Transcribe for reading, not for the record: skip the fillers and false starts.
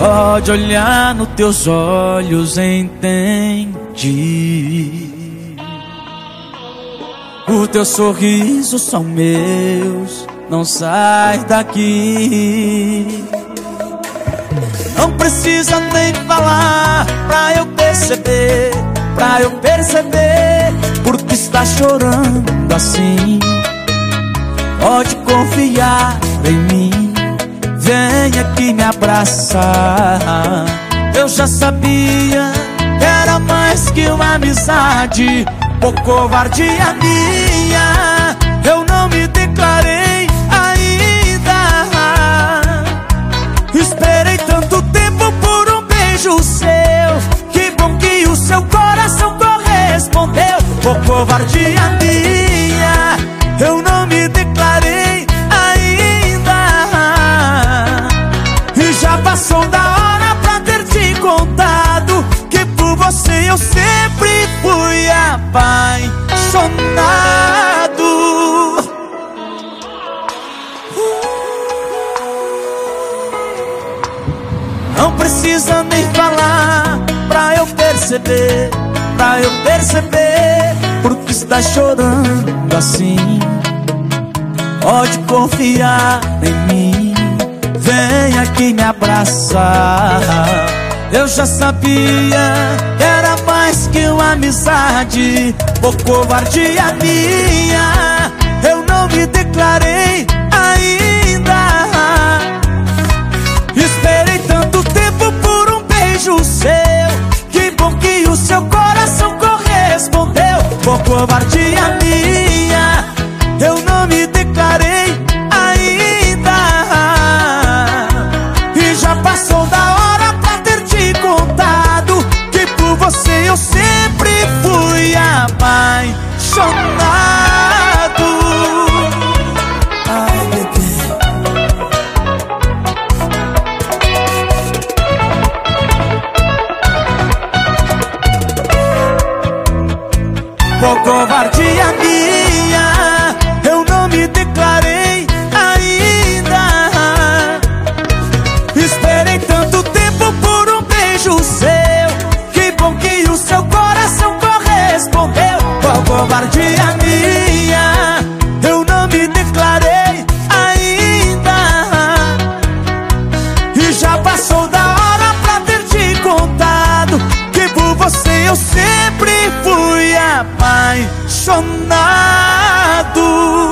Só de olhar nos teus olhos entendi. Os teus sorrisos são meus, não sai daqui. Não precisa nem falar pra eu perceber, porque está chorando assim. Pode confiar em mim, vem aqui me abraçar. Eu já sabia que era mais que uma amizade, por covardia minha, eu não me declarei ainda. Esperei tanto tempo por um beijo seu, que bom que o seu coração correspondeu. Por covardia minha, eu não me declarei ainda. E já passou da hora pra ter te contado que por você eu sempre fui apaixonado. Não precisa nem falar pra eu perceber, porque está chorando assim. Pode confiar em mim, vem aqui me abraçar. Eu já sabia que era mais que uma amizade, por covardia minha, eu não me declarei ainda. Esperei tanto tempo por um beijo seu, que bom que o seu coração correspondeu. Por covardia minha, eu não me declarei ainda. E já passou da hora pra ter te contado que por você eu sempre fui apaixonado. Ai, bebê. Por covardia minha, eu não me declarei ainda. Esperei tanto tempo por um beijo seu, que bom que o seu coração correspondeu. Por covardia minha, eu não me declarei ainda. E já passou da hora pra ter te contado que por você eu sempre fui apaixonado.